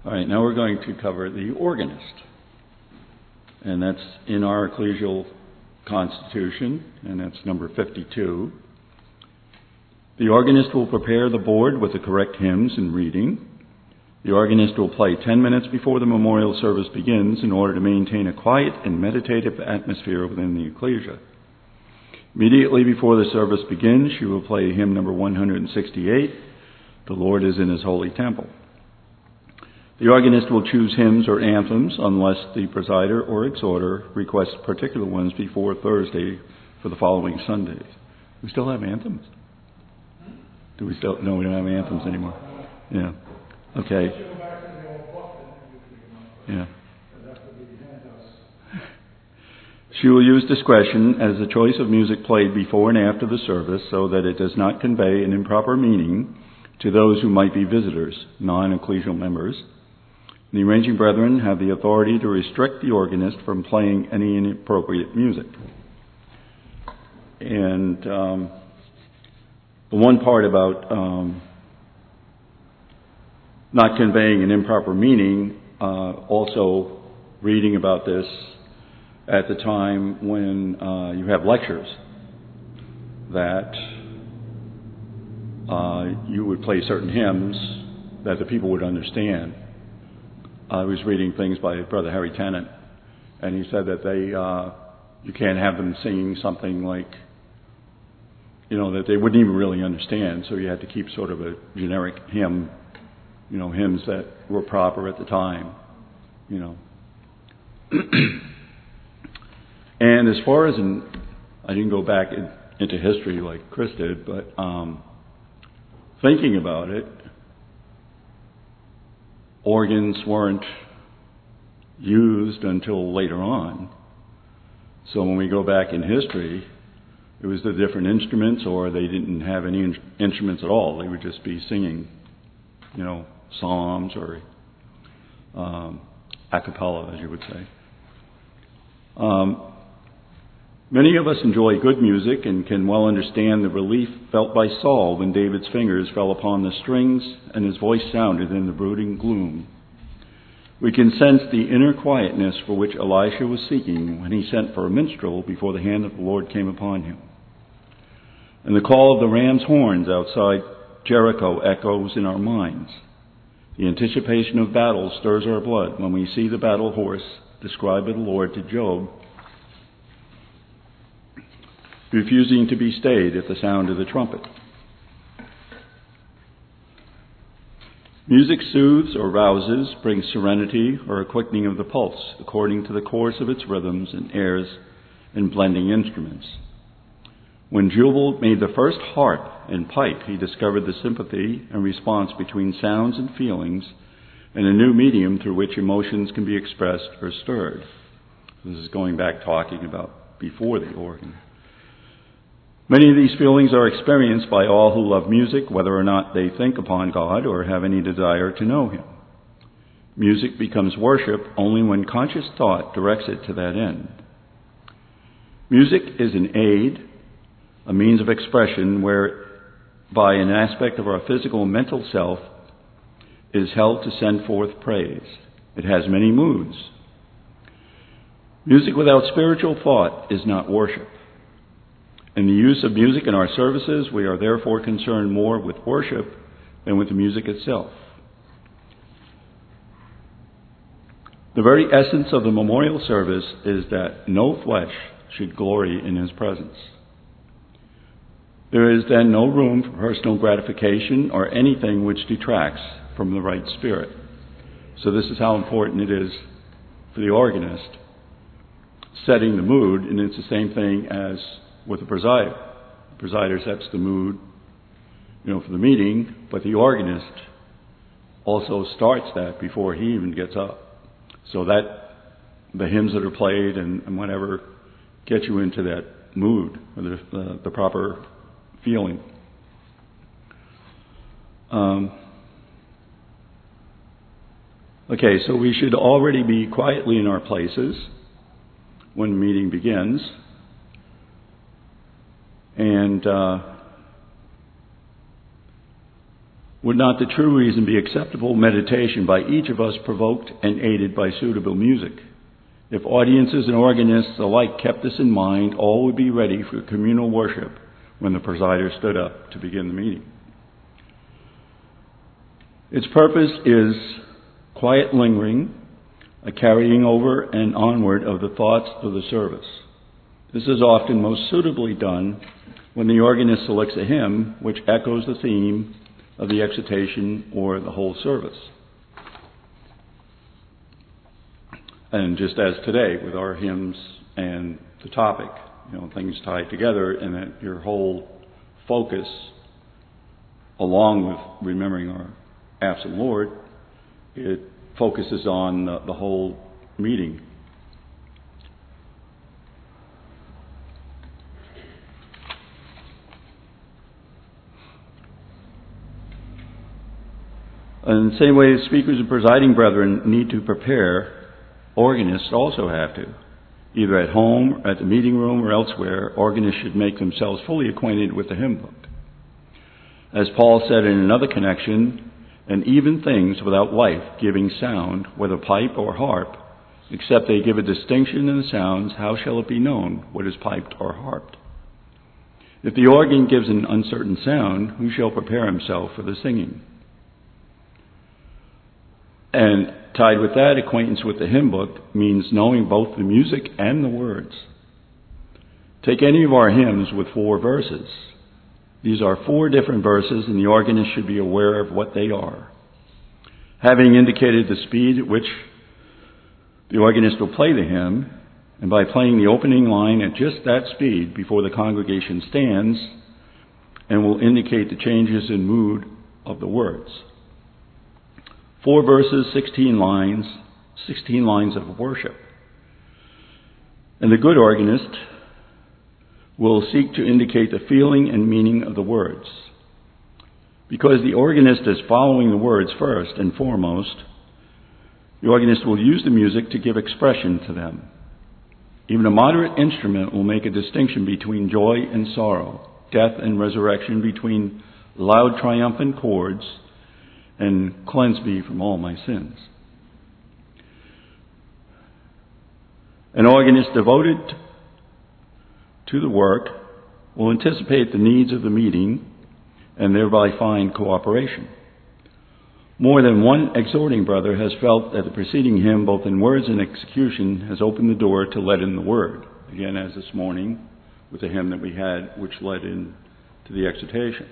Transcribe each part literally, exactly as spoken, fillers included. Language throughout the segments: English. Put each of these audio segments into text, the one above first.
All right, now we're going to cover the organist. And that's in our ecclesial constitution, and that's number fifty-two. The organist will prepare the board with the correct hymns and reading. The organist will play ten minutes before the memorial service begins in order to maintain a quiet and meditative atmosphere within the ecclesia. Immediately before the service begins, she will play hymn number one hundred sixty-eight, "The Lord is in His Holy Temple." The organist will choose hymns or anthems unless the presider or exhorter requests particular ones before Thursday for the following Sundays. We still have anthems? Do we still? No, we don't have anthems anymore. Yeah. Okay. Yeah. She will use discretion as the choice of music played before and after the service so that it does not convey an improper meaning to those who might be visitors, non-ecclesial members. The arranging brethren have the authority to restrict the organist from playing any inappropriate music. And um, the one part about um, not conveying an improper meaning, uh, also reading about this at the time when uh, you have lectures, that uh, you would play certain hymns that the people would understand. I was reading things by Brother Harry Tennant, and he said that they uh, you can't have them singing something like, you know, that they wouldn't even really understand, so you had to keep sort of a generic hymn, you know, hymns that were proper at the time, you know. And as far as, in, I didn't go back in, into history like Chris did, but um, thinking about it, organs weren't used until later on. So when we go back in history, it was the different instruments, or they didn't have any in- instruments at all. They would just be singing, you know, psalms or um, a cappella, as you would say. Um, Many of us enjoy good music and can well understand the relief felt by Saul when David's fingers fell upon the strings and his voice sounded in the brooding gloom. We can sense the inner quietness for which Elisha was seeking when he sent for a minstrel before the hand of the Lord came upon him. And the call of the ram's horns outside Jericho echoes in our minds. The anticipation of battle stirs our blood when we see the battle horse described by the Lord to Job, refusing to be stayed at the sound of the trumpet. Music soothes or rouses, brings serenity or a quickening of the pulse, according to the course of its rhythms and airs and blending instruments. When Jubal made the first harp and pipe, he discovered the sympathy and response between sounds and feelings and a new medium through which emotions can be expressed or stirred. This is going back talking about before the organ. Many of these feelings are experienced by all who love music, whether or not they think upon God or have any desire to know Him. Music becomes worship only when conscious thought directs it to that end. Music is an aid, a means of expression whereby an aspect of our physical and mental self is held to send forth praise. It has many moods. Music without spiritual thought is not worship. In the use of music in our services, we are therefore concerned more with worship than with the music itself. The very essence of the memorial service is that no flesh should glory in His presence. There is then no room for personal gratification or anything which detracts from the right spirit. So this is how important it is for the organist, setting the mood, and it's the same thing as with the presider. The presider sets the mood, you know, for the meeting, but the organist also starts that before he even gets up. So that the hymns that are played and, and whatever get you into that mood, or the, the, the proper feeling. Um, okay, so we should already be quietly in our places when the meeting begins. And uh, Would not the true reason be acceptable meditation by each of us, provoked and aided by suitable music? If audiences and organists alike kept this in mind, all would be ready for communal worship when the presider stood up to begin the meeting. Its purpose is quiet lingering, a carrying over and onward of the thoughts of the service. This is often most suitably done when the organist selects a hymn which echoes the theme of the exhortation or the whole service. And just as today with our hymns and the topic, you know, things tied together, and that your whole focus, along with remembering our absent Lord, it focuses on the, the whole meeting. In the same way, speakers and presiding brethren need to prepare, organists also have to. Either at home, at the meeting room, or elsewhere, organists should make themselves fully acquainted with the hymn book. As Paul said in another connection, and even things without life-giving sound, whether pipe or harp, except they give a distinction in the sounds, how shall it be known what is piped or harped? If the organ gives an uncertain sound, who shall prepare himself for the singing? And tied with that, acquaintance with the hymn book means knowing both the music and the words. Take any of our hymns with four verses. These are four different verses, and the organist should be aware of what they are. Having indicated the speed at which the organist will play the hymn, and by playing the opening line at just that speed before the congregation stands, and will indicate the changes in mood of the words. Four verses, sixteen lines, sixteen lines of worship. And the good organist will seek to indicate the feeling and meaning of the words. Because the organist is following the words first and foremost, the organist will use the music to give expression to them. Even a moderate instrument will make a distinction between joy and sorrow, death and resurrection, between loud triumphant chords and cleanse me from all my sins. An organist devoted to the work will anticipate the needs of the meeting and thereby find cooperation. More than one exhorting brother has felt that the preceding hymn, both in words and execution, has opened the door to let in the word. Again, as this morning with the hymn that we had, which led in to the exhortation.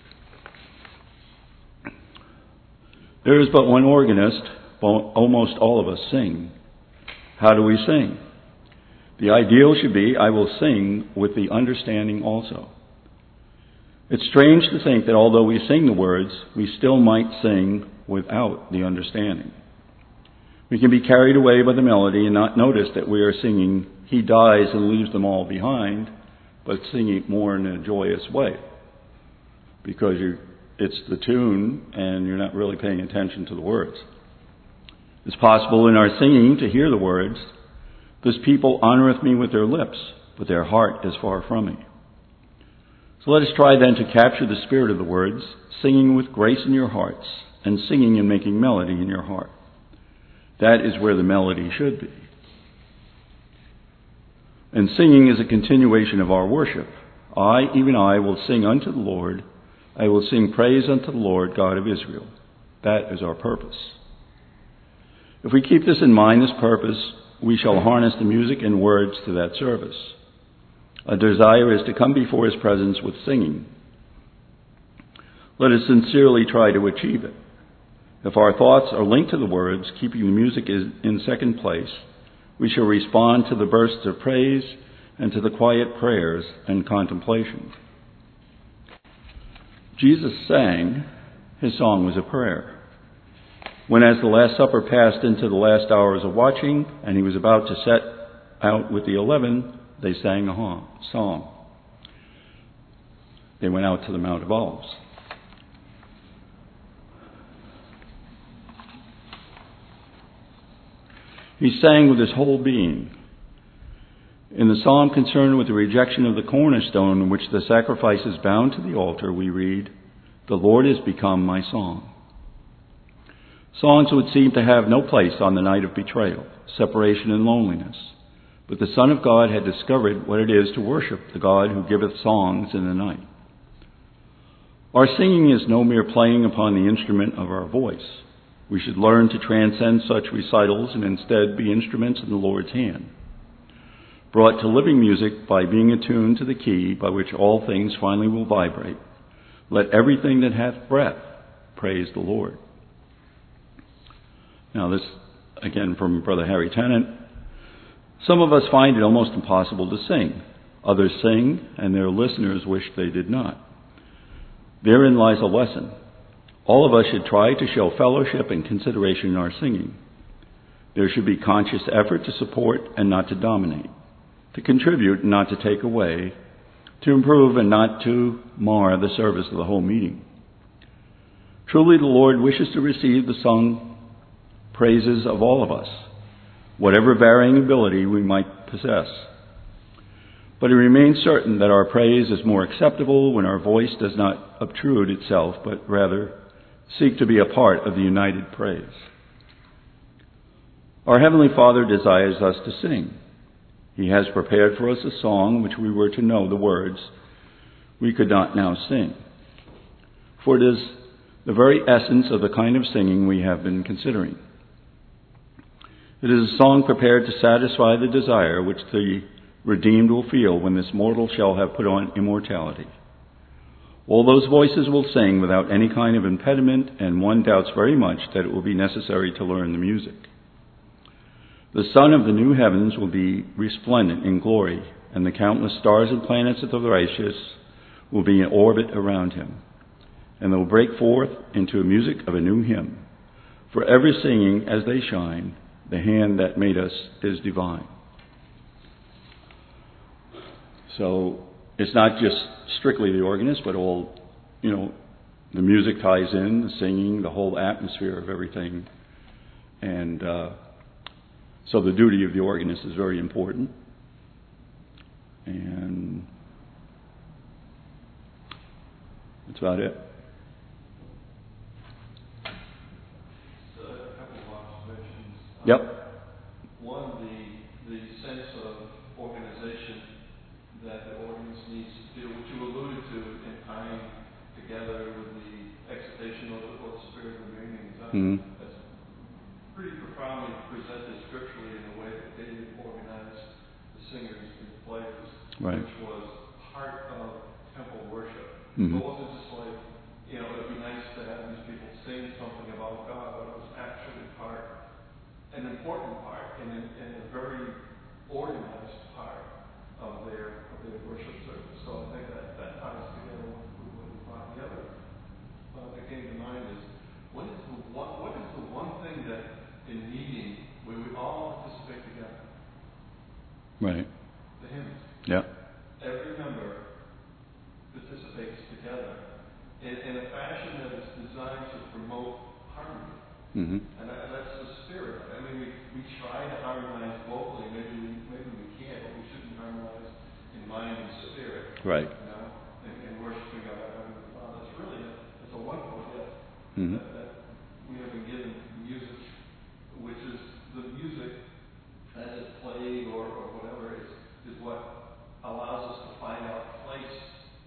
There is but one organist. Almost all of us sing. How do we sing? The ideal should be, I will sing with the understanding also. It's strange to think that although we sing the words, we still might sing without the understanding. We can be carried away by the melody and not notice that we are singing, He dies and leaves them all behind, but singing more in a joyous way. Because you it's the tune, and you're not really paying attention to the words. It's possible in our singing to hear the words, this people honoreth me with their lips, but their heart is far from me. So let us try then to capture the spirit of the words, singing with grace in your hearts, and singing and making melody in your heart. That is where the melody should be. And singing is a continuation of our worship. I, even I, will sing unto the Lord. I will sing praise unto the Lord God of Israel. That is our purpose. If we keep this in mind, this purpose, we shall harness the music and words to that service. A desire is to come before His presence with singing. Let us sincerely try to achieve it. If our thoughts are linked to the words, keeping the music in second place, we shall respond to the bursts of praise and to the quiet prayers and contemplation. Jesus sang, His song was a prayer. When as the Last Supper passed into the last hours of watching, and He was about to set out with the eleven, they sang a song. They went out to the Mount of Olives. He sang with his whole being. In the psalm concerned with the rejection of the cornerstone in which the sacrifice is bound to the altar, we read, The Lord has become my song. Songs would seem to have no place on the night of betrayal, separation, and loneliness. But the Son of God had discovered what it is to worship the God who giveth songs in the night. Our singing is no mere playing upon the instrument of our voice. We should learn to transcend such recitals and instead be instruments in the Lord's hand, brought to living music by being attuned to the key by which all things finally will vibrate. Let everything that hath breath praise the Lord. Now this, again, from Brother Harry Tennant. Some of us find it almost impossible to sing. Others sing, and their listeners wish they did not. Therein lies a lesson. All of us should try to show fellowship and consideration in our singing. There should be conscious effort to support and not to dominate, to contribute and not to take away, to improve and not to mar the service of the whole meeting. Truly the Lord wishes to receive the sung praises of all of us, whatever varying ability we might possess. But it remains certain that our praise is more acceptable when our voice does not obtrude itself, but rather seek to be a part of the united praise. Our Heavenly Father desires us to sing. He has prepared for us a song which we were to know the words we could not now sing. For it is the very essence of the kind of singing we have been considering. It is a song prepared to satisfy the desire which the redeemed will feel when this mortal shall have put on immortality. All those voices will sing without any kind of impediment, and one doubts very much that it will be necessary to learn the music. The sun of the new heavens will be resplendent in glory, and the countless stars and planets of the righteous will be in orbit around him, and they will break forth into a music of a new hymn. For ever singing as they shine, the hand that made us is divine. So it's not just strictly the organist, but all, you know, the music ties in, the singing, the whole atmosphere of everything. And uh, so the duty of the organist is very important. And that's about it. So a couple of observations. Yep. Um, one, the the sense of organization that the organist needs to do, which you alluded to in tying together with the excitation of the, of the spirit of the meanings. Mm-hmm. That's pretty profoundly presented scripturally in the way that David organized the singers and the players, Right. which was part of temple worship. Mm-hmm. It wasn't just like, you know, it would be nice to have these people sing something about God, but it was actually part, an important part, and a, and a very organized part of their of their worship service. So I think that, that ties together with what we find. The other uh, that came to mind is what is the one what is the one thing that in meeting where we all participate together? Right. The hymns. Yeah. Every member participates together in, in a fashion that is designed to promote harmony. Mm-hmm. And that, that's the spirit. I mean, we, we try to harmonize vocally. Maybe we, maybe we can't, but we shouldn't harmonize in mind and spirit. Right. You know, in, in worshiping our Heavenly Father. It's really a, it's a wonderful gift Mm-hmm. that, that we have been given music, which is the music as it's played or, or whatever is is what allows us to find our place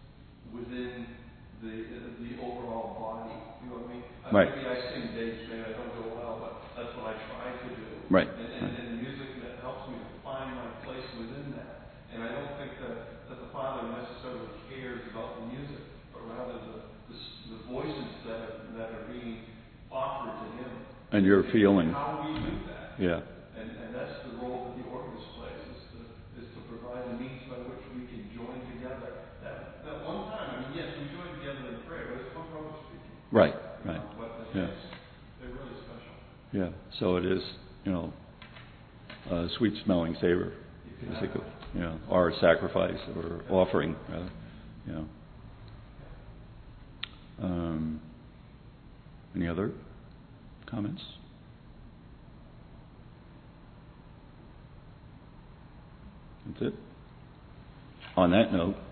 within the the overall body. You know what I mean? Uh, Right. Maybe I sing Dave's maybe I don't do well, but that's what I try to do. Right. And, and, and music that helps me to find my place within that. And I don't think that, that the Father necessarily cares about the music, but rather the the, the voices that are, that are being offered to Him. And your feeling. How we do that. Yeah. And, and that's the role that the organist plays, is to, is to provide the means by which we can join together. That, that one time, I mean, yes, we join together in prayer, but it's one brother speaking. Right. You Right. know, but the Yeah. hymns, they're really special. Yeah. So it is, you know, a sweet smelling savor, basically. You know, or sacrifice or offering, rather. You know. Um, any other comments? That's it. On that note,